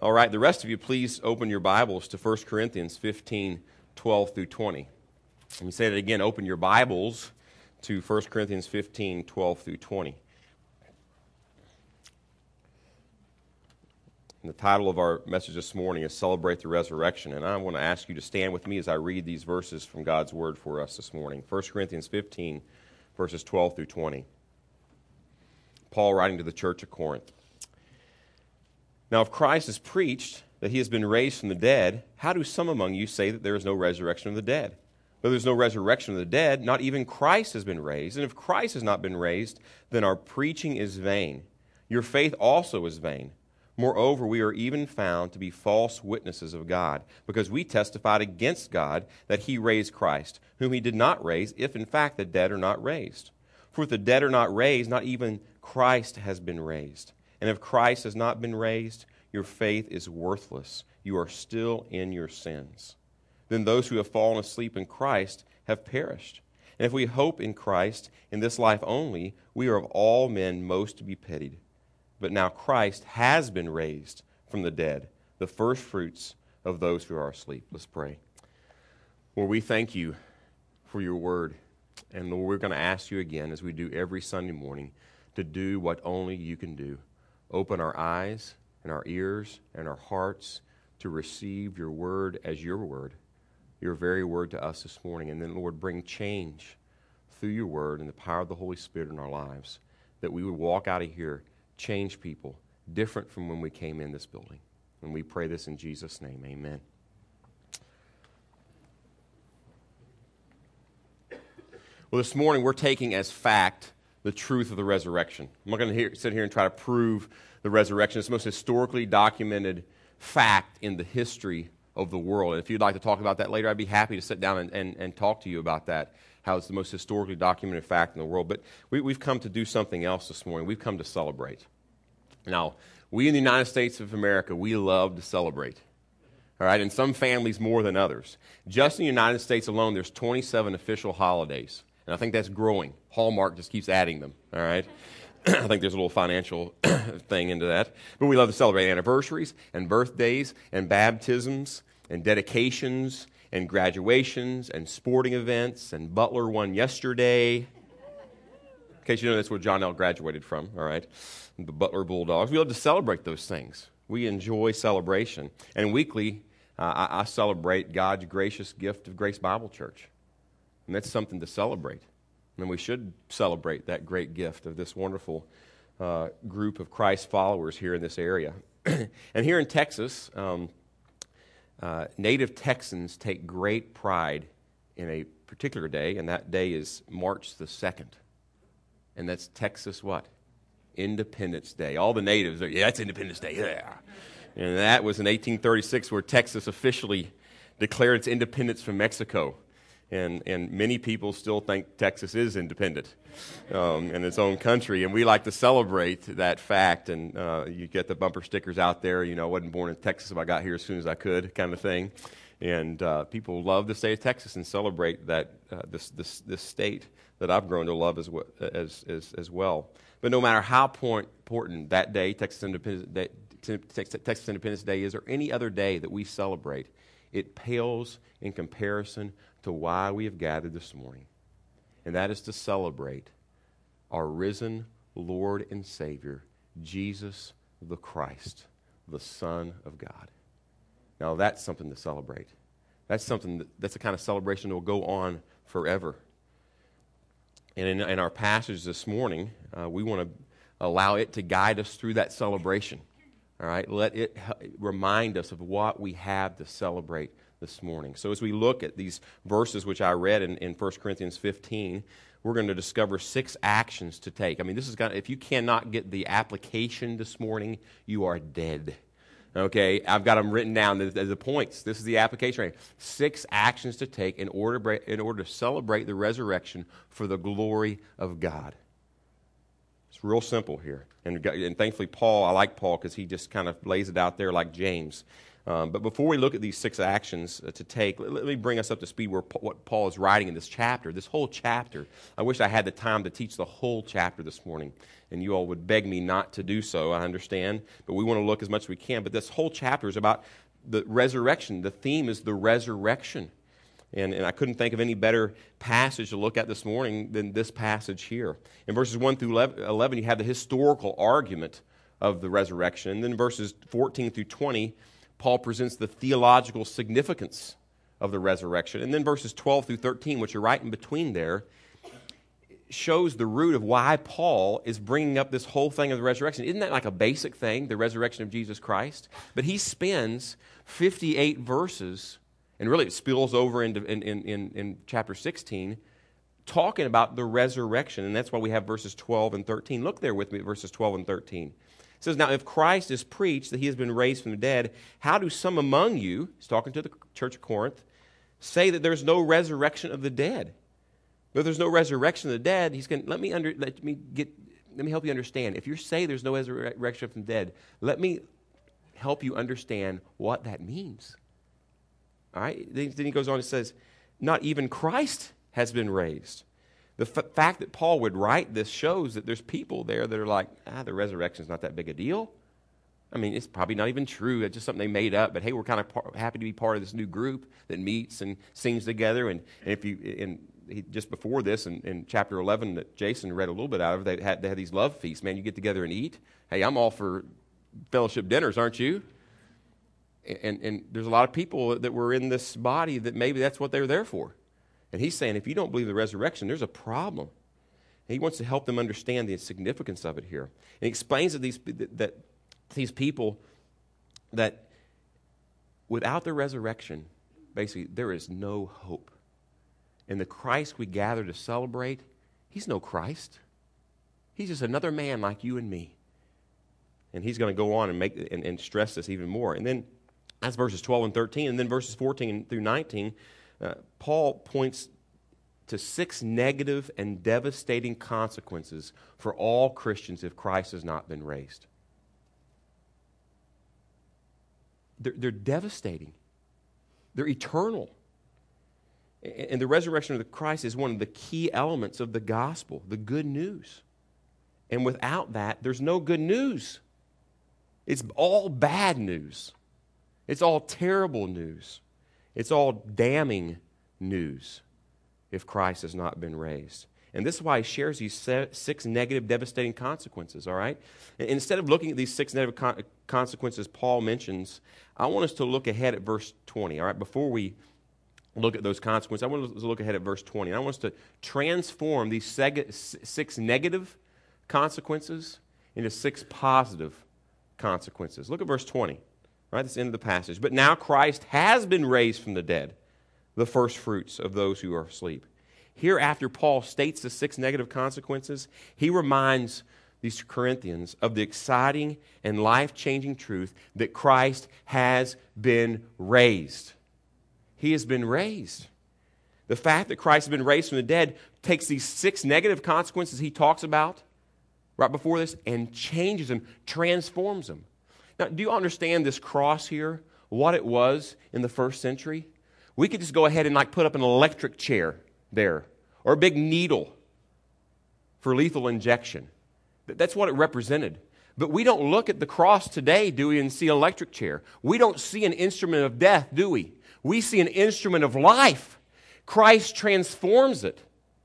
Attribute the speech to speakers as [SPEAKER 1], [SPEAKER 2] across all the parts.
[SPEAKER 1] All right, the rest of you, please open your Bibles to 1 Corinthians 15, 12 through 20. Let me say it again. Open your Bibles to 1 Corinthians 15, 12 through 20. And the title of our message this morning is Celebrate the Resurrection. And I want to ask you to stand with me as I read these verses from God's Word for us this morning. 1 Corinthians 15, verses 12 through 20. Paul writing to the church of Corinth. Now, if Christ is preached that he has been raised from the dead, how do some among you say that there is no resurrection of the dead? But there's no resurrection of the dead, not even Christ has been raised. And if Christ has not been raised, then our preaching is vain. Your faith also is vain. Moreover, we are even found to be false witnesses of God, because we testified against God that he raised Christ, whom he did not raise, if in fact the dead are not raised. For if the dead are not raised, not even Christ has been raised. And if Christ has not been raised, your faith is worthless. You are still in your sins. Then those who have fallen asleep in Christ have perished. And if we hope in Christ in this life only, we are of all men most to be pitied. But now Christ has been raised from the dead, the first fruits of those who are asleep. Let's pray. Lord, we thank you for your word. And Lord, we're going to ask you again, as we do every Sunday morning, to do what only you can do. Open our eyes and our ears and our hearts to receive your word as your word, your very word to us this morning. And then, Lord, bring change through your word and the power of the Holy Spirit in our lives, that we would walk out of here, change people, different from when we came in this building. And we pray this in Jesus' name. Amen. Well, this morning we're taking as fact the truth of the resurrection. I'm not going to sit here and try to prove the resurrection. It's the most historically documented fact in the history of the world. And if you'd like to talk about that later, I'd be happy to sit down and talk to you about that, how it's the most historically documented fact in the world. But we've come to do something else this morning. We've come to celebrate. Now, we in the United States of America, we love to celebrate. All right, and some families more than others. Just in the United States alone, there's 27 official holidays. And I think that's growing. Hallmark just keeps adding them, all right? I think there's a little financial thing into that. But we love to celebrate anniversaries and birthdays and baptisms and dedications and graduations and sporting events. And Butler won yesterday. In case you know, that's where John L. graduated from, all right? The Butler Bulldogs. We love to celebrate those things. We enjoy celebration. And weekly, I celebrate God's gracious gift of Grace Bible Church. And that's something to celebrate. And we should celebrate that great gift of this wonderful group of Christ followers here in this area. And here in Texas, native Texans take great pride in a particular day, and that day is March the 2nd. And that's Texas what? Independence Day. All the natives are, yeah, that's Independence Day, yeah. And that was in 1836 where Texas officially declared its independence from Mexico. And many people still think Texas is independent in its own country, and we like to celebrate that fact. And you get the bumper stickers out there, you know, wasn't born in Texas, but I got here as soon as I could, kind of thing. And people love the state of Texas and celebrate that this state that I've grown to love as well. But no matter how important that day, Texas Independence Day is, or any other day that we celebrate, it pales in comparison to why we have gathered this morning. And that is to celebrate our risen Lord and Savior, Jesus the Christ, the Son of God. Now that's something to celebrate. That's the kind of celebration that will go on forever. And in our passage this morning, we want to allow it to guide us through that celebration. All right, let it remind us of what we have to celebrate this morning. So as we look at these verses which I read in 1 Corinthians 15, we're going to discover 6 actions to take. I mean, this is if you cannot get the application this morning, you are dead. Okay, I've got them written down as the points. This is the application. Right? 6 actions to take in order to celebrate the resurrection for the glory of God. It's real simple here. And thankfully, Paul, I like Paul because he just kind of lays it out there like James. But before we look at these 6 actions to take, let me bring us up to speed what Paul is writing in this chapter. This whole chapter, I wish I had the time to teach the whole chapter this morning, and you all would beg me not to do so, I understand. But we want to look as much as we can. But this whole chapter is about the resurrection. The theme is the resurrection. And I couldn't think of any better passage to look at this morning than this passage here. In verses 1 through 11, you have the historical argument of the resurrection. And then verses 14 through 20, Paul presents the theological significance of the resurrection. And then verses 12 through 13, which are right in between there, shows the root of why Paul is bringing up this whole thing of the resurrection. Isn't that like a basic thing, the resurrection of Jesus Christ? But he spends 58 verses, and really it spills over into in chapter 16, talking about the resurrection. And that's why we have verses 12 and 13. Look there with me at verses 12 and 13. It says, now if Christ is preached that he has been raised from the dead, how do some among you, he's talking to the church of Corinth, say that there's no resurrection of the dead? But if there's no resurrection of the dead, he's going to let me help you understand. If you say there's no resurrection from the dead, let me help you understand what that means. All right? Then he goes on and says, not even Christ has been raised. The fact that Paul would write this shows that there's people there that are like, the resurrection's not that big a deal. I mean, it's probably not even true. It's just something they made up. But hey, we're kind of happy to be part of this new group that meets and sings together. And just before this, in chapter 11 that Jason read a little bit out of, they had these love feasts. Man, you get together and eat. Hey, I'm all for fellowship dinners, aren't you? And there's a lot of people that were in this body that maybe that's what they were there for. And he's saying, if you don't believe the resurrection, there's a problem. And he wants to help them understand the significance of it here. And he explains that these people, that without the resurrection, basically, there is no hope. And the Christ we gather to celebrate, he's no Christ. He's just another man like you and me. And he's going to go on and stress this even more. And then that's verses 12 and 13. And then verses 14 through 19, Paul points to 6 negative and devastating consequences for all Christians if Christ has not been raised. They're devastating. They're eternal. And the resurrection of the Christ is one of the key elements of the gospel, the good news. And without that, there's no good news. It's all bad news. It's all terrible news. It's all damning news if Christ has not been raised. And this is why he shares these 6 negative, devastating consequences, all right? And instead of looking at these 6 negative consequences Paul mentions, I want us to look ahead at verse 20, all right? Before we look at those consequences, I want us to look ahead at verse 20. And I want us to transform these 6 negative consequences into 6 positive consequences. Look at verse 20, right? That's the end of the passage. But now Christ has been raised from the dead, the first fruits of those who are asleep. Here, after Paul states the 6 negative consequences, he reminds these Corinthians of the exciting and life-changing truth that Christ has been raised. He has been raised. The fact that Christ has been raised from the dead takes these 6 negative consequences he talks about right before this and changes them, transforms them. Now, do you understand this cross here, what it was in the first century? We could just go ahead and put up an electric chair there, or a big needle for lethal injection. That's what it represented. But we don't look at the cross today, do we, and see an electric chair. We don't see an instrument of death, do we? We see an instrument of life. Christ transforms it.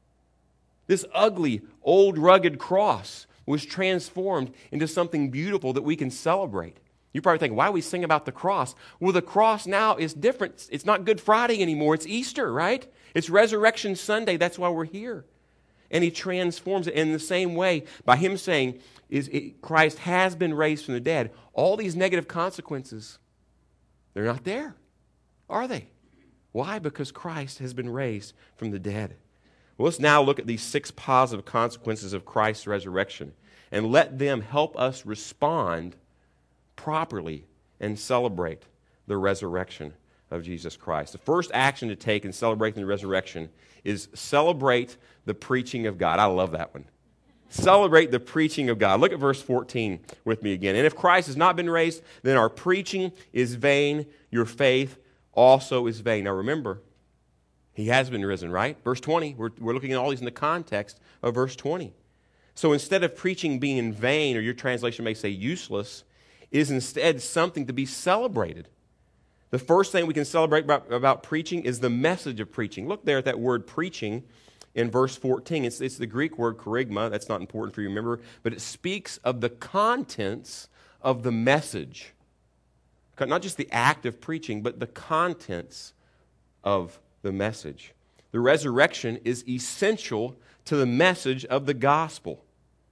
[SPEAKER 1] This ugly, old, rugged cross was transformed into something beautiful that we can celebrate. You probably think, why do we sing about the cross? Well, the cross now is different. It's not Good Friday anymore. It's Easter, right? It's Resurrection Sunday. That's why we're here. And he transforms it in the same way by him saying, Christ has been raised from the dead. All these negative consequences, they're not there, are they? Why? Because Christ has been raised from the dead. Well, let's now look at these 6 positive consequences of Christ's resurrection and let them help us respond properly and celebrate the resurrection of Jesus Christ. The first action to take in celebrating the resurrection is celebrate the preaching of God. I love that one. Celebrate the preaching of God. Look at verse 14 with me again. And if Christ has not been raised, then our preaching is vain. Your faith also is vain. Now remember, he has been risen, right? Verse 20, we're looking at all these in the context of verse 20. So instead of preaching being in vain, or your translation may say useless, is instead something to be celebrated. The first thing we can celebrate about preaching is the message of preaching. Look there at that word preaching in verse 14. It's the Greek word kerygma. That's not important for you to remember, but it speaks of the contents of the message. Not just the act of preaching, but the contents of the message. The resurrection is essential to the message of the gospel,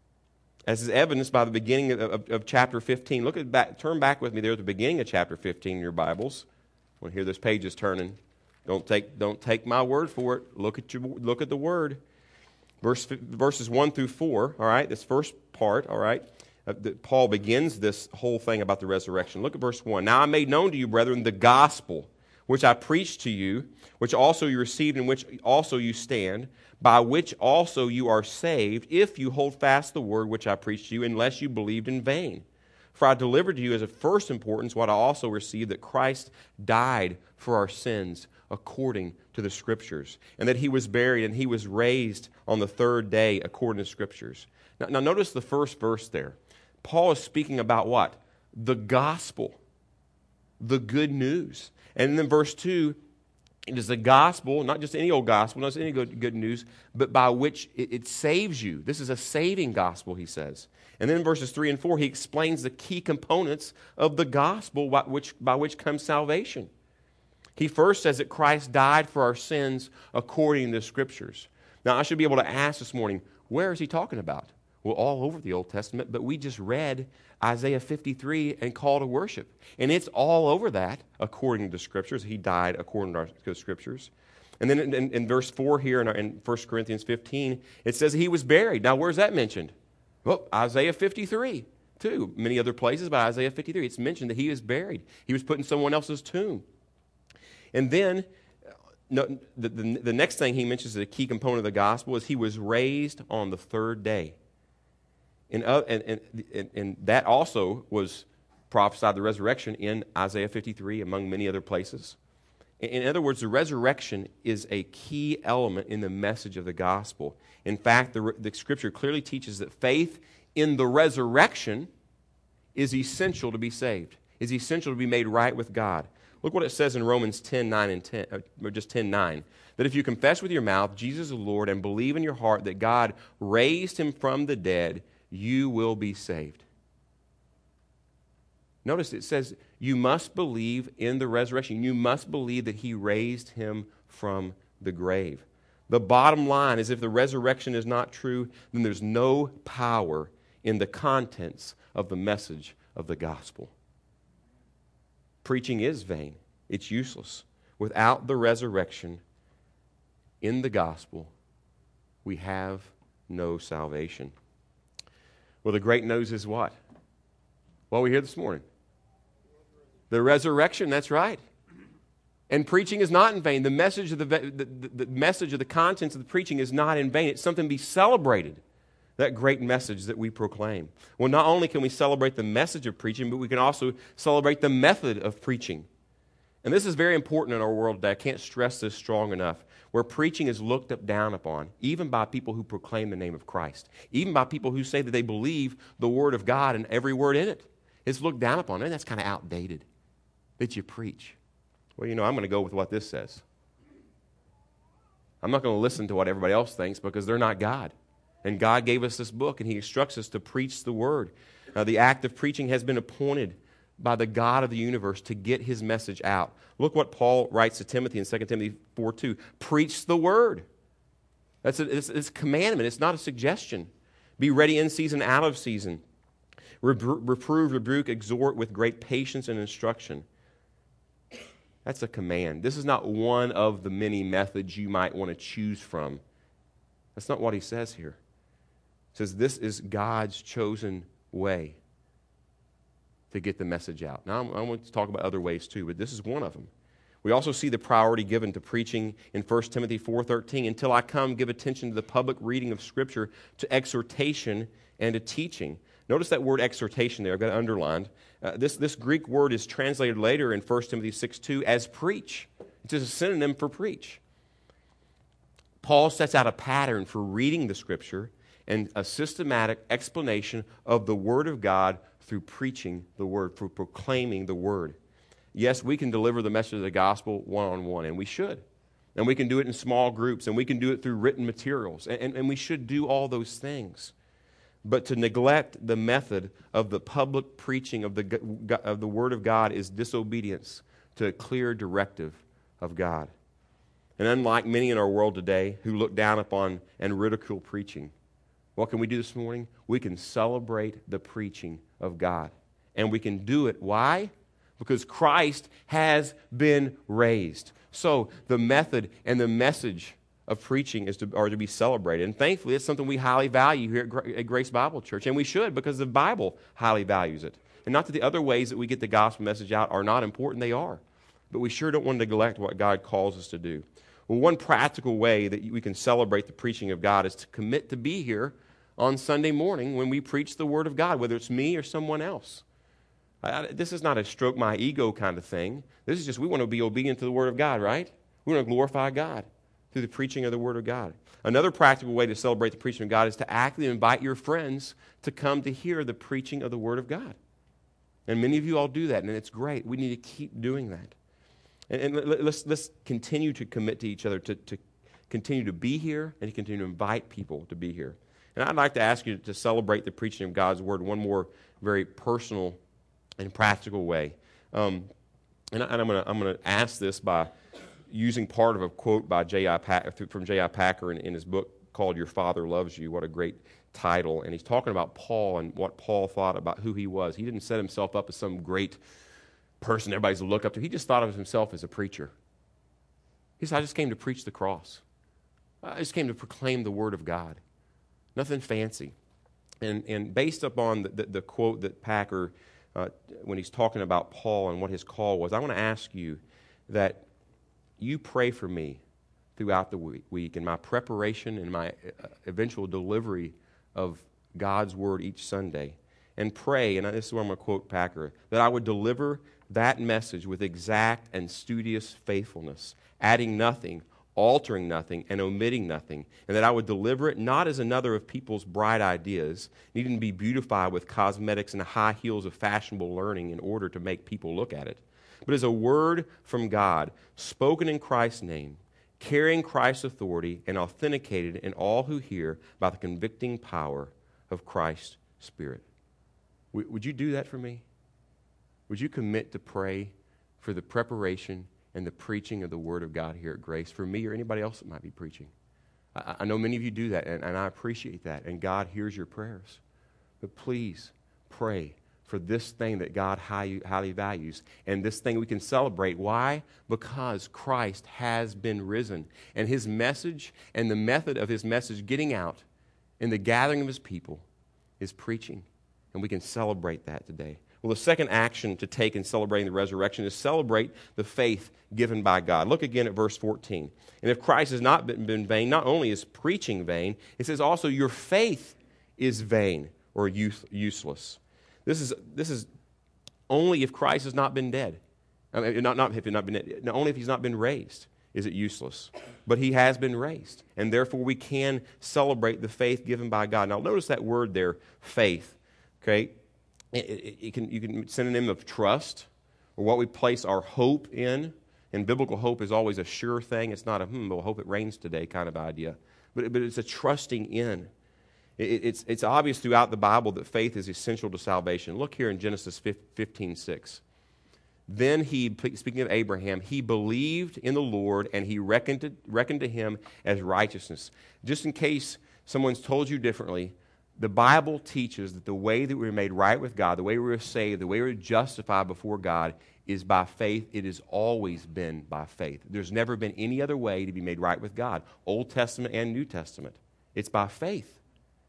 [SPEAKER 1] as is evidenced by the beginning of chapter 15. Turn back with me there at the beginning of chapter 15 in your Bibles. I want to hear those pages turning. Don't take my word for it. Look at the word. Verses 1 through 4, all right, this first part, all right, Paul begins this whole thing about the resurrection. Look at verse 1. Now I made known to you, brethren, the gospel which I preached to you, which also you received, in which also you stand, by which also you are saved, if you hold fast the word which I preached to you, unless you believed in vain. For I delivered to you as of first importance what I also received, that Christ died for our sins according to the Scriptures, and that he was buried, and he was raised on the third day according to Scriptures. Now notice the first verse there. Paul is speaking about what? The gospel, the good news. And then verse 2, it is the gospel, not just any old gospel, not just any good news, but by which it saves you. This is a saving gospel, he says. And then in verses 3 and 4, he explains the key components of the gospel by which comes salvation. He first says that Christ died for our sins according to the Scriptures. Now, I should be able to ask this morning, where is he talking about? Well, all over the Old Testament, but we just read Isaiah 53 and call to worship. And it's all over that according to the Scriptures. He died according to the Scriptures. And then in verse 4 here in 1 Corinthians 15, it says he was buried. Now, where's that mentioned? Well, Isaiah 53, too. Many other places, but Isaiah 53, it's mentioned that he was buried. He was put in someone else's tomb. And then the next thing he mentions as a key component of the gospel is he was raised on the third day. And that also was prophesied, the resurrection, in Isaiah 53, among many other places. In other words, the resurrection is a key element in the message of the gospel. In fact, the Scripture clearly teaches that faith in the resurrection is essential to be saved, is essential to be made right with God. Look what it says in Romans 10:9 and 10, or just 10:9, that if you confess with your mouth Jesus is the Lord and believe in your heart that God raised him from the dead, you will be saved. Notice it says you must believe in the resurrection. You must believe that he raised him from the grave. The bottom line is if the resurrection is not true, then there's no power in the contents of the message of the gospel. Preaching is vain. It's useless. Without the resurrection in the gospel, we have no salvation. Well, the great news is what? What we hear this morning. The resurrection, that's right. And preaching is not in vain. The message of the message of the contents of the preaching is not in vain. It's something to be celebrated, that great message that we proclaim. Well, not only can we celebrate the message of preaching, but we can also celebrate the method of preaching. And this is very important in our world today. I can't stress this strong enough. Where preaching is looked down upon, even by people who proclaim the name of Christ, even by people who say that they believe the Word of God and every word in it. It's looked down upon, and that's kind of outdated, that you preach. Well, I'm going to go with what this says. I'm not going to listen to what everybody else thinks because they're not God. And God gave us this book, and he instructs us to preach the Word. The act of preaching has been appointed by the God of the universe to get his message out. Look what Paul writes to Timothy in 2 Timothy 4:2. Preach the Word. It's a commandment. It's not a suggestion. Be ready in season, out of season. Reprove, rebuke, exhort with great patience and instruction. That's a command. This is not one of the many methods you might want to choose from. That's not what he says here. He says this is God's chosen way to get the message out. Now, I want to talk about other ways too, but this is one of them. We also see the priority given to preaching in 1 Timothy 4:13. Until I come, give attention to the public reading of Scripture, to exhortation and to teaching. Notice that word exhortation there. I've got it underlined. This Greek word is translated later in 1 Timothy 6:2 as preach. It's a synonym for preach. Paul sets out a pattern for reading the Scripture and a systematic explanation of the Word of God through preaching the Word, through proclaiming the Word. Yes, we can deliver the message of the gospel one-on-one, and we should. And we can do it in small groups, and we can do it through written materials, and we should do all those things. But to neglect the method of the public preaching of the Word of God is disobedience to a clear directive of God. And unlike many in our world today who look down upon and ridicule preaching, what can we do this morning? We can celebrate the preaching of God. And we can do it. Why? Because Christ has been raised. So the method and the message of preaching are to be celebrated. And thankfully, it's something we highly value here at Grace Bible Church. And we should, because the Bible highly values it. And not that the other ways that we get the gospel message out are not important. They are. But we sure don't want to neglect what God calls us to do. Well, one practical way that we can celebrate the preaching of God is to commit to be here on Sunday morning when we preach the Word of God, whether it's me or someone else. This is not a stroke my ego kind of thing. This is just we want to be obedient to the Word of God, right? We want to glorify God through the preaching of the Word of God. Another practical way to celebrate the preaching of God is to actively invite your friends to come to hear the preaching of the Word of God. And many of you all do that, and it's great. We need to keep doing that. And let's continue to commit to each other, to continue to be here and to continue to invite people to be here. And I'd like to ask you to celebrate the preaching of God's Word in one more very personal and practical way. And I'm going to ask this by using part of a quote by from J.I. Packer in his book called Your Father Loves You. What a great title. And he's talking about Paul and what Paul thought about who he was. He didn't set himself up as some great person everybody's to look up to. He just thought of himself as a preacher. He said, I just came to preach the cross. I just came to proclaim the Word of God. Nothing fancy. And based upon the quote that Packer, when he's talking about Paul and what his call was, I want to ask you that you pray for me throughout the week in my preparation and my eventual delivery of God's Word each Sunday. And pray, and this is where I'm going to quote Packer, that I would deliver that message with exact and studious faithfulness, adding nothing, altering nothing, and omitting nothing, and that I would deliver it not as another of people's bright ideas, needing to be beautified with cosmetics and the high heels of fashionable learning in order to make people look at it, but as a word from God, spoken in Christ's name, carrying Christ's authority and authenticated in all who hear by the convicting power of Christ's Spirit. Would you do that for me? Would you commit to pray for the preparation and the preaching of the Word of God here at Grace for me or anybody else that might be preaching? I know many of you do that, and I appreciate that, and God hears your prayers. But please pray for this thing that God highly values, and this thing we can celebrate. Why? Because Christ has been risen, and His message and the method of His message getting out in the gathering of His people is preaching. And we can celebrate that today. Well, the second action to take in celebrating the resurrection is celebrate the faith given by God. Look again at verse 14. And if Christ has not been vain, not only is preaching vain, it says also your faith is vain or useless. This is only if Christ has not been dead. I mean, not if he's not been dead. Not only if He's not been raised is it useless. But He has been raised. And therefore we can celebrate the faith given by God. Now notice that word there, faith. Okay, you can synonym of trust, or what we place our hope in. And biblical hope is always a sure thing. It's not a we'll hope it rains today kind of idea, but it's a trusting in. It's obvious throughout the Bible that faith is essential to salvation. Look here in Genesis 15:6. Then he, speaking of Abraham, he believed in the Lord, and He reckoned to him as righteousness. Just in case someone's told you differently, the Bible teaches that the way that we're made right with God, the way we're saved, the way we're justified before God is by faith. It has always been by faith. There's never been any other way to be made right with God, Old Testament and New Testament. It's by faith.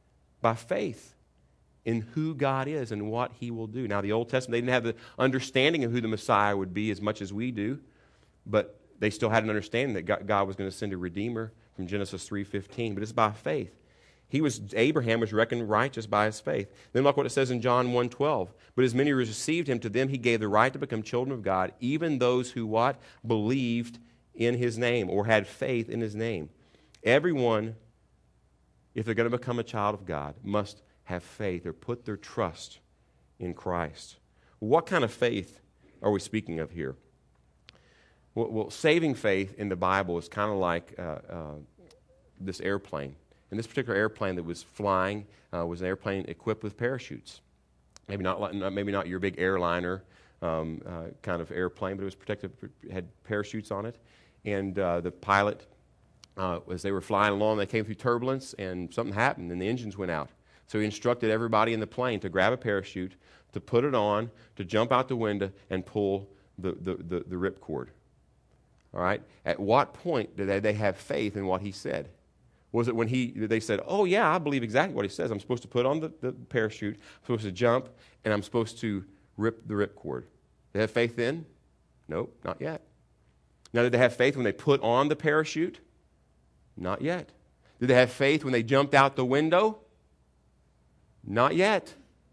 [SPEAKER 1] By faith in who God is and what He will do. Now, the Old Testament, they didn't have the understanding of who the Messiah would be as much as we do, but they still had an understanding that God was going to send a Redeemer from Genesis 3:15, but it's by faith. Abraham was reckoned righteous by his faith. Then look what it says in John 1:12. But as many as received him, to them he gave the right to become children of God, even those who what? Believed in his name, or had faith in his name. Everyone, if they're going to become a child of God, must have faith or put their trust in Christ. What kind of faith are we speaking of here? Well, saving faith in the Bible is kind of like this airplane. And this particular airplane that was flying was an airplane equipped with parachutes. Maybe not your big airliner kind of airplane, but it was protected. It had parachutes on it. And the pilot, as they were flying along, they came through turbulence, and something happened, and the engines went out. So he instructed everybody in the plane to grab a parachute, to put it on, to jump out the window, and pull the ripcord. All right? At what point did they have faith in what he said? Was it when they said, oh, yeah, I believe exactly what he says. I'm supposed to put on the parachute, I'm supposed to jump, and I'm supposed to rip the ripcord. Did they have faith then? Nope, not yet. Now, did they have faith when they put on the parachute? Not yet. Did they have faith when they jumped out the window? Not yet.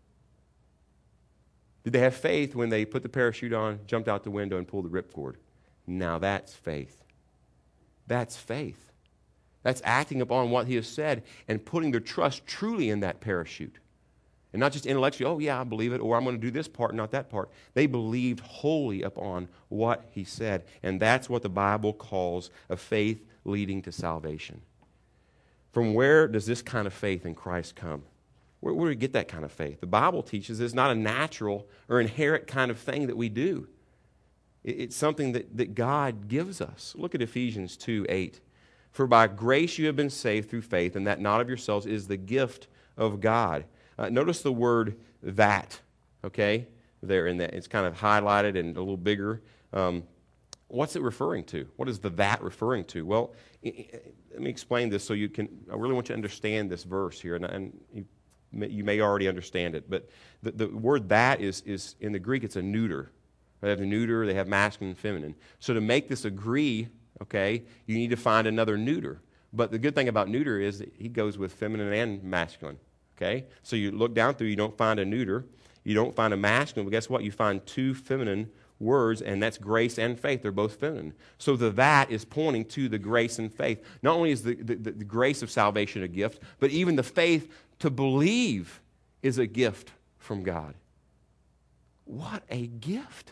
[SPEAKER 1] Did they have faith when they put the parachute on, jumped out the window, and pulled the ripcord? Now that's faith. That's faith. That's acting upon what he has said and putting their trust truly in that parachute. And not just intellectually, oh yeah, I believe it, or I'm going to do this part, not that part. They believed wholly upon what he said. And that's what the Bible calls a faith leading to salvation. From where does this kind of faith in Christ come? Where do we get that kind of faith? The Bible teaches it's not a natural or inherent kind of thing that we do. It's something that God gives us. Look at Ephesians 2:8. For by grace you have been saved through faith, and that not of yourselves is the gift of God. Notice the word that, okay, there in that. It's kind of highlighted and a little bigger. What's it referring to? What is the that referring to? Well, let me explain this so you can, I really want you to understand this verse here, and you may already understand it, but the word that is in the Greek, it's a neuter. They have the neuter, they have masculine and feminine. So to make this agree, okay, you need to find another neuter. But the good thing about neuter is that he goes with feminine and masculine, okay? So you look down through, you don't find a neuter, you don't find a masculine, but guess what? You find two feminine words, and that's grace and faith. They're both feminine. So the that is pointing to the grace and faith. Not only is the grace of salvation a gift, but even the faith to believe is a gift from God. What a gift.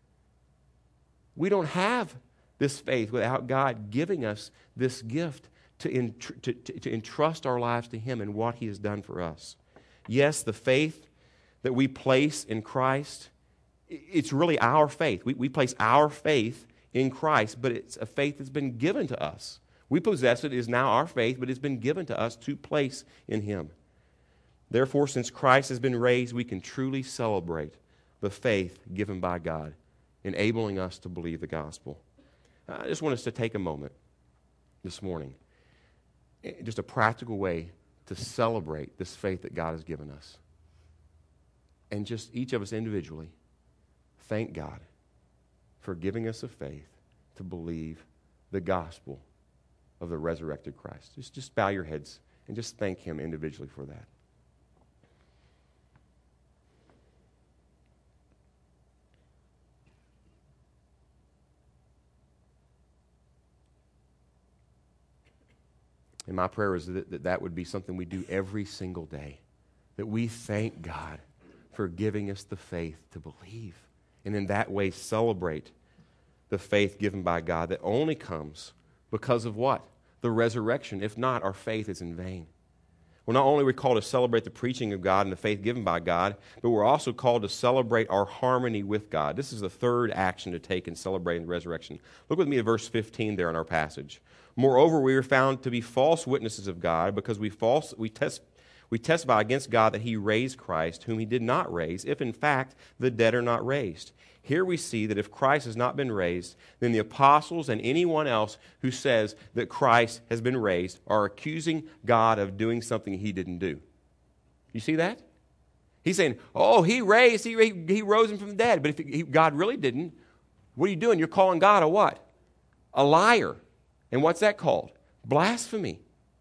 [SPEAKER 1] We don't have this faith without God giving us this gift to entrust our lives to Him and what He has done for us. Yes, the faith that we place in Christ, it's really our faith. We place our faith in Christ, but it's a faith that's been given to us. We possess it, it is now our faith, but it's been given to us to place in Him. Therefore, since Christ has been raised, we can truly celebrate the faith given by God, enabling us to believe the gospel. I just want us to take a moment this morning, just a practical way to celebrate this faith that God has given us. And just each of us individually, thank God for giving us a faith to believe the gospel of the resurrected Christ. Just bow your heads and just thank Him individually for that. And my prayer is that would be something we do every single day, that we thank God for giving us the faith to believe, and in that way celebrate the faith given by God that only comes because of what? The resurrection. If not, our faith is in vain. Well, not only are we called to celebrate the preaching of God and the faith given by God, but we're also called to celebrate our harmony with God. This is the third action to take in celebrating the resurrection. Look with me at verse 15 there in our passage. Moreover, we were found to be false witnesses of God because we testify against God that He raised Christ, whom He did not raise, if in fact the dead are not raised. Here we see that if Christ has not been raised, then the apostles and anyone else who says that Christ has been raised are accusing God of doing something He didn't do. You see that? He's saying, oh, He raised, He rose Him from the dead. But if God really didn't, what are you doing? You're calling God a what? a liar. And what's that called? Blasphemy.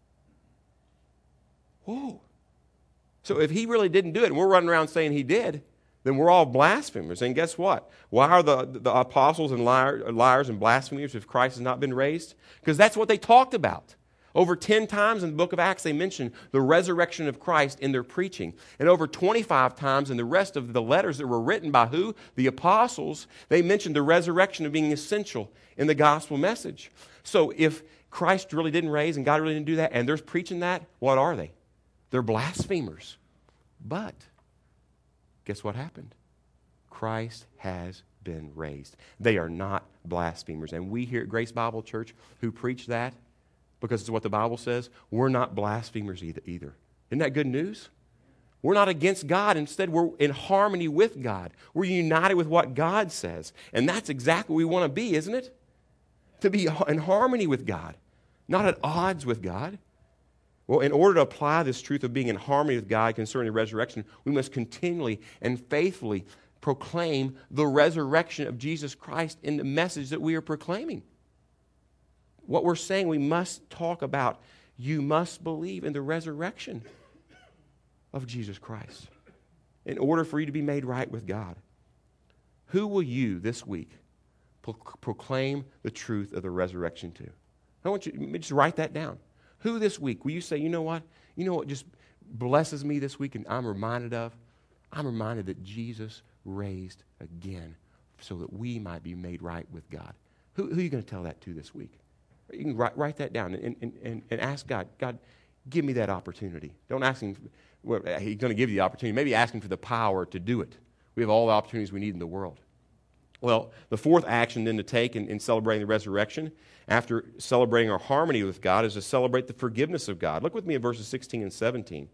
[SPEAKER 1] Whoa. So if he really didn't do it, and we're running around saying he did, then we're all blasphemers. And guess what? Why are the apostles and liars and blasphemers if Christ has not been raised? Because that's what they talked about. Over 10 times in the book of Acts, they mention the resurrection of Christ in their preaching. And over 25 times in the rest of the letters that were written by who? The apostles. They mentioned the resurrection of being essential in the gospel message. So if Christ really didn't raise and God really didn't do that, and they're preaching that, what are they? They're blasphemers. But guess what happened? Christ has been raised. They are not blasphemers. And we here at Grace Bible Church who preach that, because it's what the Bible says, we're not blasphemers either. Isn't that good news? We're not against God. Instead, we're in harmony with God. We're united with what God says. And that's exactly what we want to be, isn't it? To be in harmony with God, not at odds with God. Well, in order to apply this truth of being in harmony with God concerning the resurrection, we must continually and faithfully proclaim the resurrection of Jesus Christ in the message that we are proclaiming. What we're saying, we must talk about, you must believe in the resurrection of Jesus Christ in order for you to be made right with God. Who will you this week proclaim the truth of the resurrection to? I want you to just write that down. Who this week will you say, you know what just blesses me this week and I'm reminded of? I'm reminded that Jesus raised again so that we might be made right with God. Who are you going to tell that to this week? You can write that down and ask God, God, give me that opportunity. Don't ask him, well, he's going to give you the opportunity. Maybe ask him for the power to do it. We have all the opportunities we need in the world. Well, the fourth action then to take in celebrating the resurrection, after celebrating our harmony with God, is to celebrate the forgiveness of God. Look with me at verses 16 and 17.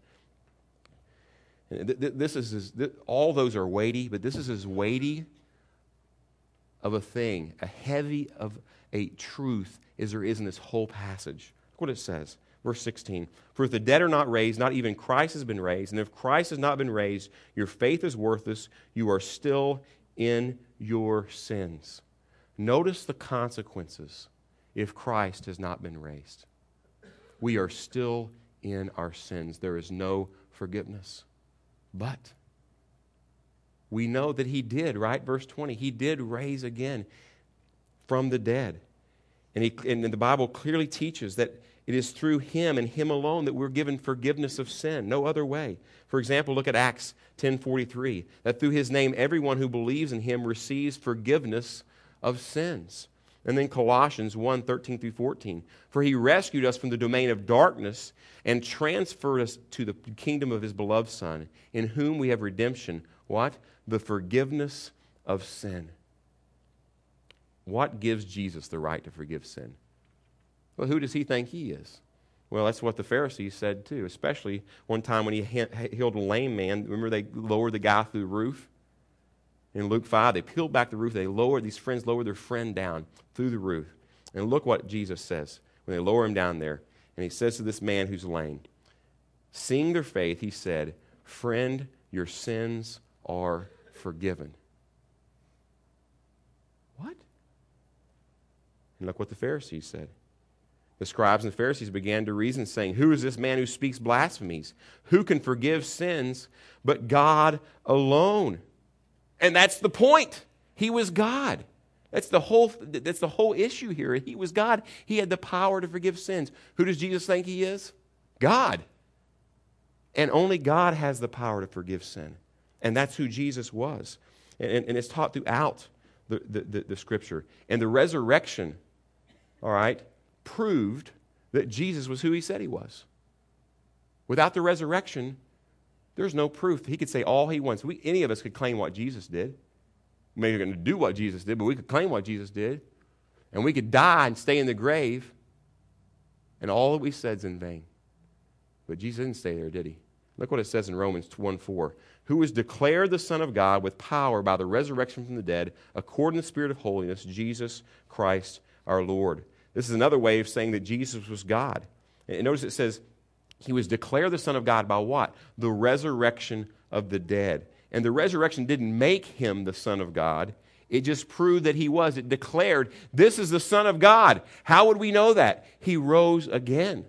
[SPEAKER 1] All those are weighty, but this is as weighty of a thing, a heavy of a truth as there is in this whole passage. Look what it says. Verse 16, for if the dead are not raised, not even Christ has been raised. And if Christ has not been raised, your faith is worthless. You are still in your sins. Notice the consequences if Christ has not been raised. We are still in our sins. There is no forgiveness. But we know that he did, right? Verse 20, he did raise again from the dead. And the Bible clearly teaches that it is through him and him alone that we're given forgiveness of sin. No other way. For example, look at Acts 10:43, that through his name everyone who believes in him receives forgiveness of sins. And then Colossians 1:13 through 14, for he rescued us from the domain of darkness and transferred us to the kingdom of his beloved Son, in whom we have redemption. What? The forgiveness of sin. What gives Jesus the right to forgive sin? Well, who does he think he is? Well, that's what the Pharisees said too, especially one time when he healed a lame man. Remember they lowered the guy through the roof? In Luke 5, they peeled back the roof. These friends lowered their friend down through the roof. And look what Jesus says when they lower him down there. And he says to this man who's lame, seeing their faith, he said, friend, your sins are forgiven. What? And look what the Pharisees said. The scribes and the Pharisees began to reason, saying, who is this man who speaks blasphemies? Who can forgive sins but God alone? And that's the point. He was God. That's the whole issue here. He was God. He had the power to forgive sins. Who does Jesus think he is? God. And only God has the power to forgive sin. And that's who Jesus was. And it's taught throughout the Scripture. And the resurrection, all right, proved that Jesus was who he said he was. Without the resurrection, there's no proof. He could say all he wants. Any of us could claim what Jesus did. Maybe we're going to do what Jesus did, but we could claim what Jesus did. And we could die and stay in the grave, and all that we said is in vain. But Jesus didn't stay there, did he? Look what it says in Romans 1:4. Who was declared the Son of God with power by the resurrection from the dead, according to the Spirit of holiness, Jesus Christ our Lord. This is another way of saying that Jesus was God. And notice it says, he was declared the Son of God by what? The resurrection of the dead. And the resurrection didn't make him the Son of God. It just proved that he was. It declared, this is the Son of God. How would we know that? He rose again.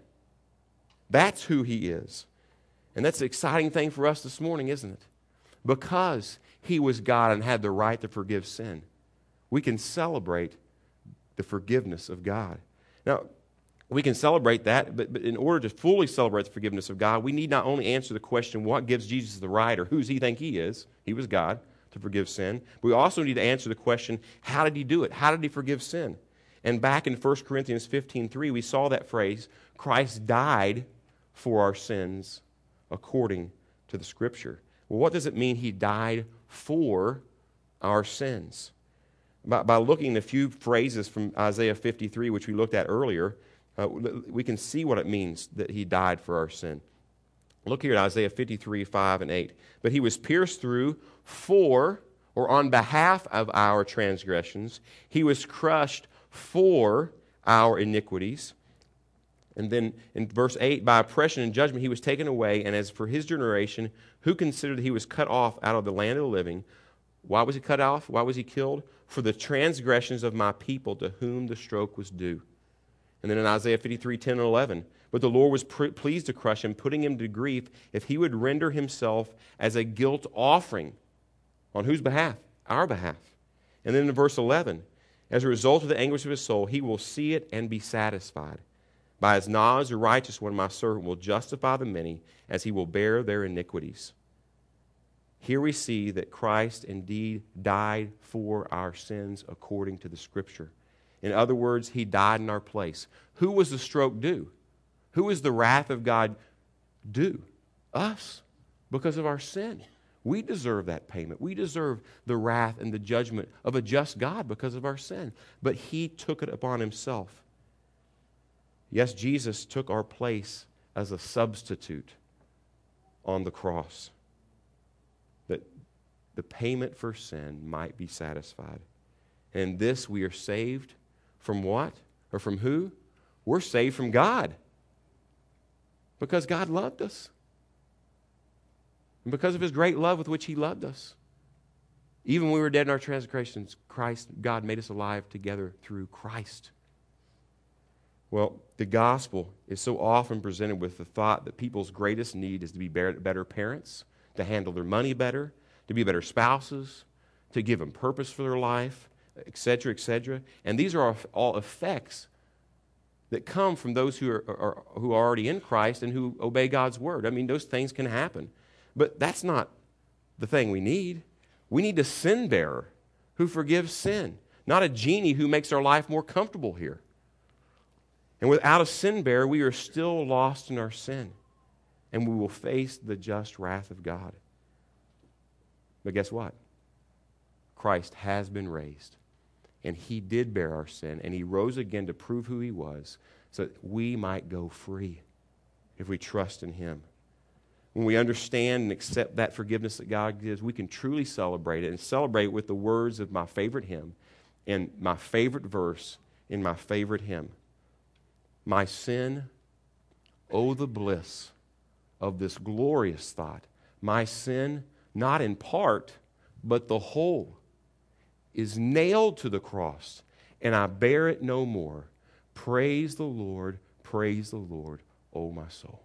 [SPEAKER 1] That's who he is. And that's the exciting thing for us this morning, isn't it? Because he was God and had the right to forgive sin, we can celebrate the forgiveness of God. Now, we can celebrate that, but in order to fully celebrate the forgiveness of God, we need not only answer the question, what gives Jesus the right, or who does he think he is? He was God, to forgive sin. But we also need to answer the question, how did he do it? How did he forgive sin? And back in 1 Corinthians 15:3, we saw that phrase, Christ died for our sins according to the Scripture. Well, what does it mean he died for our sins? By looking at a few phrases from Isaiah 53, which we looked at earlier, we can see what it means that he died for our sin. Look here at Isaiah 53, 5 and 8. But he was pierced through for, or on behalf of our transgressions. He was crushed for our iniquities. And then in verse 8, by oppression and judgment he was taken away, and as for his generation, who considered that he was cut off out of the land of the living? Why was he cut off? Why was he killed? For the transgressions of my people to whom the stroke was due. And then in Isaiah 53, 10 and 11, but the Lord was pleased to crush him, putting him to grief, if he would render himself as a guilt offering. On whose behalf? Our behalf. And then in verse 11, as a result of the anguish of his soul, he will see it and be satisfied. By his knowledge, the righteous one, my servant, will justify the many, as he will bear their iniquities. Here we see that Christ indeed died for our sins according to the Scripture. In other words, he died in our place. Who was the stroke due? Who is the wrath of God due? Us, because of our sin. We deserve that payment. We deserve the wrath and the judgment of a just God because of our sin. But he took it upon himself. Yes, Jesus took our place as a substitute on the cross, that the payment for sin might be satisfied. And in this we are saved from what? Or from who? We're saved from God. Because God loved us. And because of his great love with which he loved us. Even when we were dead in our transgressions, God made us alive together through Christ. Well, the gospel is so often presented with the thought that people's greatest need is to be better parents, to handle their money better, to be better spouses, to give them purpose for their life, etc., etc. And these are all effects that come from those who are already in Christ and who obey God's word. I mean, those things can happen. But that's not the thing we need. We need a sin bearer who forgives sin, not a genie who makes our life more comfortable here. And without a sin bearer, we are still lost in our sin, and we will face the just wrath of God. But guess what? Christ has been raised, and he did bear our sin, and he rose again to prove who he was, so that we might go free if we trust in him. When we understand and accept that forgiveness that God gives, we can truly celebrate it, and celebrate it with the words of my favorite hymn and my favorite verse in my favorite hymn. My sin, oh the bliss of this glorious thought. My sin, not in part, but the whole, is nailed to the cross, and I bear it no more. Praise the Lord, O my soul.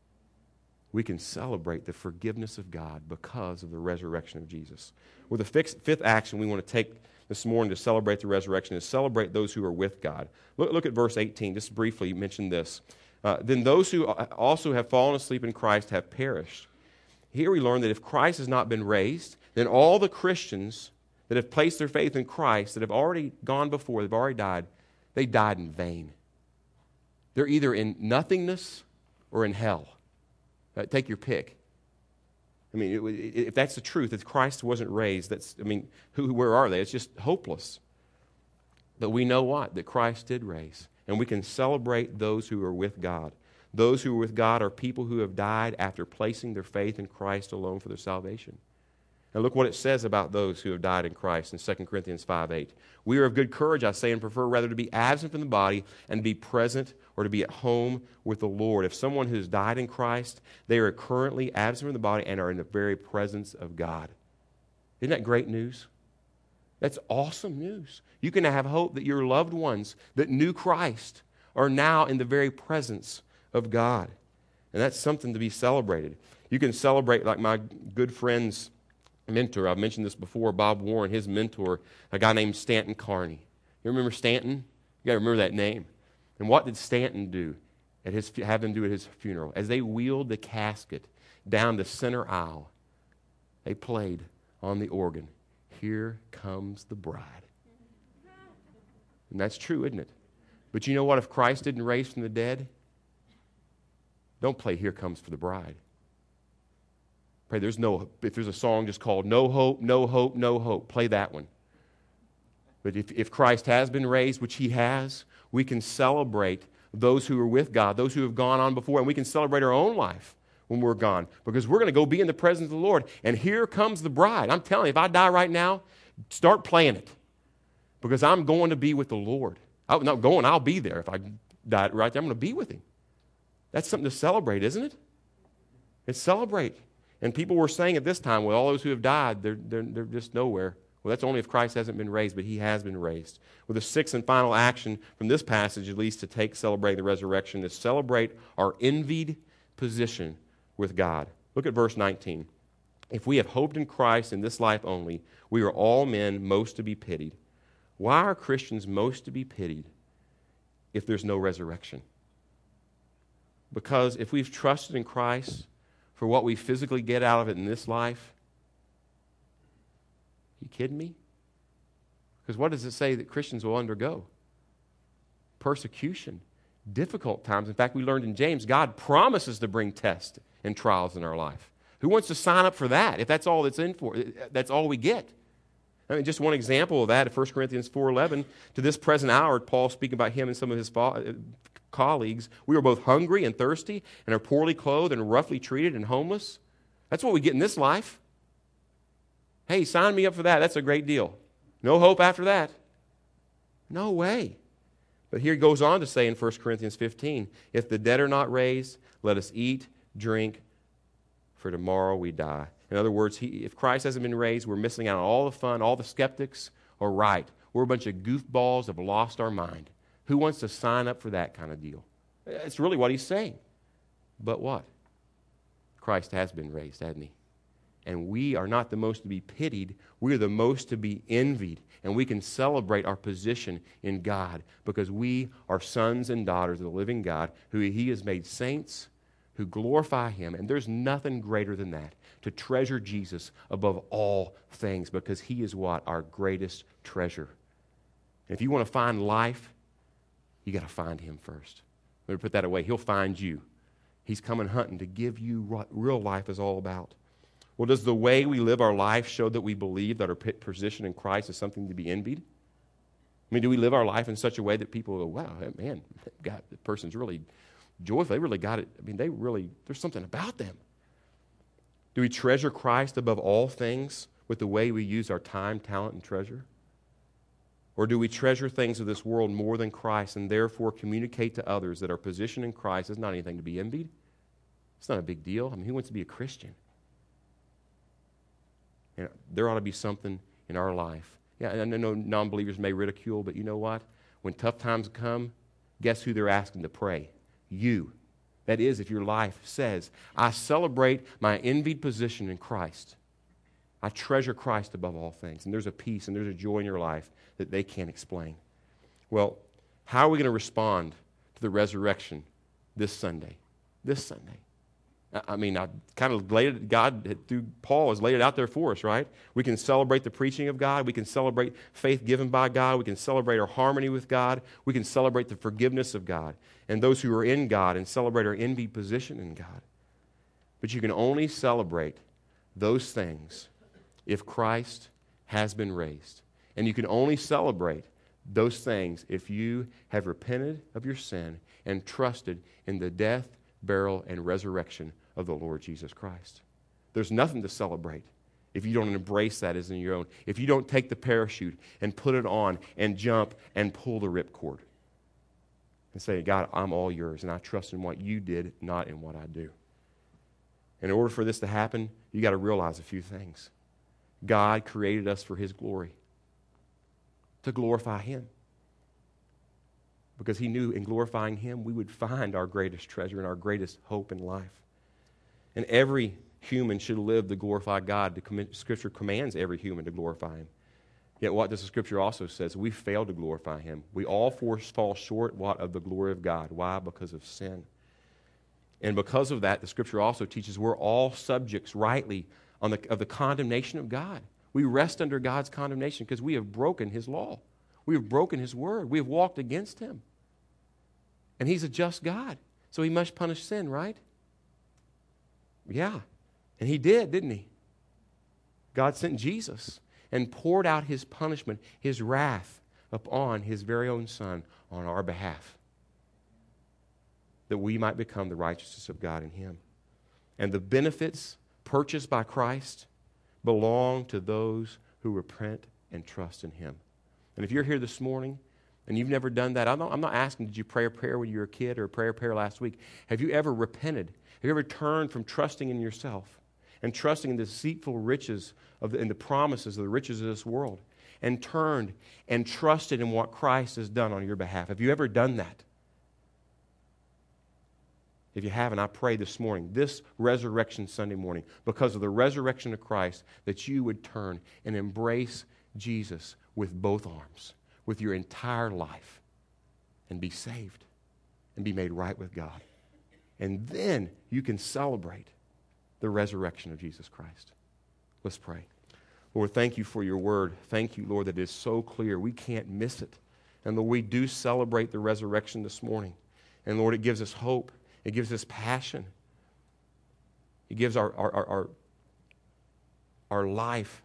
[SPEAKER 1] We can celebrate the forgiveness of God because of the resurrection of Jesus. Well, the fifth action we want to take this morning to celebrate the resurrection is celebrate those who are with God. Look at verse 18. Just briefly mention this. Then those who also have fallen asleep in Christ have perished. Here we learn that if Christ has not been raised, then all the Christians that have placed their faith in Christ, that have already gone before, they've already died, they died in vain. They're either in nothingness or in hell. Take your pick. I mean, if that's the truth, if Christ wasn't raised, where are they? It's just hopeless. But we know what? That Christ did raise. And we can celebrate those who are with God. Those who are with God are people who have died after placing their faith in Christ alone for their salvation. Now look what it says about those who have died in Christ in 2 Corinthians 5:8. We are of good courage, I say, and prefer rather to be absent from the body and be present or to be at home with the Lord. If someone who has died in Christ, they are currently absent from the body and are in the very presence of God. Isn't that great news? That's awesome news. You can have hope that your loved ones that knew Christ are now in the very presence of God. And that's something to be celebrated. You can celebrate like my good friend's mentor. I've mentioned this before, Bob Warren, his mentor, a guy named Stanton Carney. You remember Stanton? You got to remember that name. And what did Stanton do? Have him do at his funeral? As they wheeled the casket down the center aisle, they played on the organ, "Here Comes the Bride." And that's true, isn't it? But you know what? If Christ didn't raise from the dead, don't play "Here Comes for the Bride." Pray if there's a song just called "No Hope, No Hope, No Hope," play that one. But if Christ has been raised, which he has, we can celebrate those who are with God, those who have gone on before, and we can celebrate our own life when we're gone, because we're going to go be in the presence of the Lord. And here comes the bride. I'm telling you, if I die right now, start playing it, because I'm going to be with the Lord. I'm not going, I'll be there. If I die right there, I'm going to be with him. That's something to celebrate, isn't it? It's celebrate. And people were saying at this time, well, all those who have died, they're just nowhere. Well, that's only if Christ hasn't been raised, but he has been raised. Well, the sixth and final action from this passage, at least, to take celebrating the resurrection is celebrate our envied position with God. Look at verse 19. If we have hoped in Christ in this life only, we are all men most to be pitied. Why are Christians most to be pitied if there's no resurrection? Because if we've trusted in Christ for what we physically get out of it in this life, you kidding me? Because what does it say that Christians will undergo? Persecution, difficult times. In fact, we learned in James, God promises to bring tests and trials in our life. Who wants to sign up for that if that's all that's in for? That's all we get. I mean, just one example of that, 1 Corinthians 4:11, to this present hour, Paul speaking about him and some of his colleagues, we are both hungry and thirsty and are poorly clothed and roughly treated and homeless. That's what we get in this life. Hey, sign me up for that. That's a great deal. No hope after that. No way. But here he goes on to say in 1 Corinthians 15, if the dead are not raised, let us eat, drink, for tomorrow we die. In other words, if Christ hasn't been raised, we're missing out on all the fun. All the skeptics are right. We're a bunch of goofballs that have lost our mind. Who wants to sign up for that kind of deal? It's really what he's saying. But what? Christ has been raised, hasn't he? And we are not the most to be pitied. We are the most to be envied. And we can celebrate our position in God because we are sons and daughters of the living God who he has made saints who glorify him. And there's nothing greater than that, to treasure Jesus above all things, because he is what? Our greatest treasure. And if you want to find life, you got to find him first. Let me put that away. He'll find you. He's coming hunting to give you what real life is all about. Well, does the way we live our life show that we believe that our position in Christ is something to be envied? I mean, do we live our life in such a way that people go, wow, man, God, the person's really joyful. They really got it. I mean, there's something about them. Do we treasure Christ above all things with the way we use our time, talent, and treasure? Or do we treasure things of this world more than Christ and therefore communicate to others that our position in Christ is not anything to be envied? It's not a big deal. I mean, who wants to be a Christian? And there ought to be something in our life. Yeah, and I know non-believers may ridicule, but you know what? When tough times come, guess who they're asking to pray? You. That is, if your life says, I celebrate my envied position in Christ. I treasure Christ above all things. And there's a peace and there's a joy in your life that they can't explain. Well, how are we going to respond to the resurrection this Sunday? This Sunday. I mean, I kind of laid it, God, through Paul, has laid it out there for us, right? We can celebrate the preaching of God. We can celebrate faith given by God. We can celebrate our harmony with God. We can celebrate the forgiveness of God and those who are in God and celebrate our envied position in God. But you can only celebrate those things if Christ has been raised. And you can only celebrate those things if you have repented of your sin and trusted in the death, burial, and resurrection of the Lord Jesus Christ. There's nothing to celebrate if you don't embrace that as in your own. If you don't take the parachute and put it on and jump and pull the ripcord and say, God, I'm all yours, and I trust in what you did, not in what I do. In order for this to happen, you got to realize a few things. God created us for his glory. to glorify Him. Because He knew in glorifying Him, we would find our greatest treasure and our greatest hope in life. And every human should live to glorify God. The Scripture commands every human to glorify Him. Yet what does the Scripture also say? We fail to glorify Him. We all fall short, what? Of the glory of God. Why? Because of sin. And because of that, the Scripture also teaches we're all subjects rightly of the condemnation of God. We rest under God's condemnation because we have broken His law. We have broken His word. We have walked against Him. And He's a just God, so He must punish sin, right? Yeah. And He did, didn't He? God sent Jesus and poured out His punishment, His wrath, upon His very own Son on our behalf, that we might become the righteousness of God in Him. And the benefits purchased by Christ belong to those who repent and trust in Him. And if you're here this morning and you've never done that, I'm not asking, did you pray a prayer when you were a kid or pray a prayer last week? Have you ever repented? Have you ever turned from trusting in yourself and trusting in the deceitful riches and the promises of the riches of this world, and turned and trusted in what Christ has done on your behalf? Have you ever done that? If you haven't, I pray this morning, this Resurrection Sunday morning, because of the resurrection of Christ, that you would turn and embrace Jesus with both arms, with your entire life, and be saved and be made right with God. And then you can celebrate the resurrection of Jesus Christ. Let's pray. Lord, thank You for Your word. Thank You, Lord, that it is so clear. We can't miss it. And Lord, we do celebrate the resurrection this morning. And Lord, it gives us hope. It gives us passion. It gives our life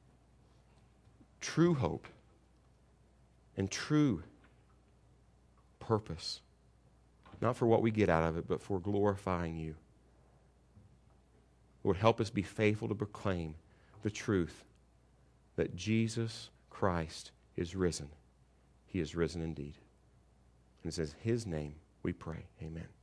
[SPEAKER 1] true hope and true purpose. Not for what we get out of it, but for glorifying You. Lord, help us be faithful to proclaim the truth that Jesus Christ is risen. He is risen indeed. And it says, His name we pray. Amen.